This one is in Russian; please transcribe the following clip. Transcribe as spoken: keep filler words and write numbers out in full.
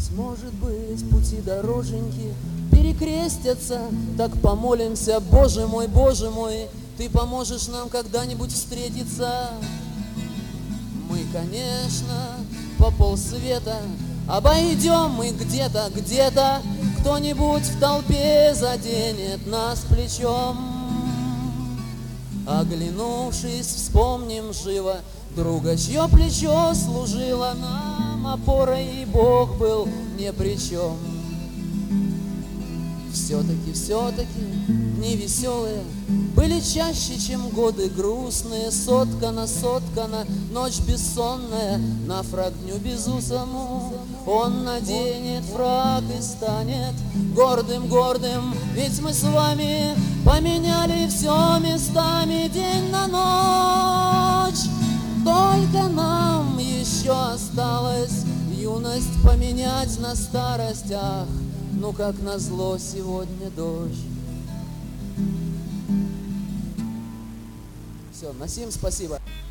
Может быть, пути дороженьки перекрестятся, так помолимся, Боже мой, Боже мой, Ты поможешь нам когда-нибудь встретиться. Мы, конечно, по полсвета обойдем мы где-то, где-то кто-нибудь в толпе заденет нас плечом. Оглянувшись, вспомним живо друга, чье плечо служило нам опорой, и Бог был ни при чем. Все-таки, все-таки дни веселые были чаще, чем годы грустные. Соткана, соткана, ночь бессонная на фрак дню безусому. Он наденет фрак и станет гордым, гордым, ведь мы с вами поменяли все местами, день на ночь. Только нам еще осталось юность поменять на старость. Ах, ну как назло сегодня дождь. Все, Насим, спасибо.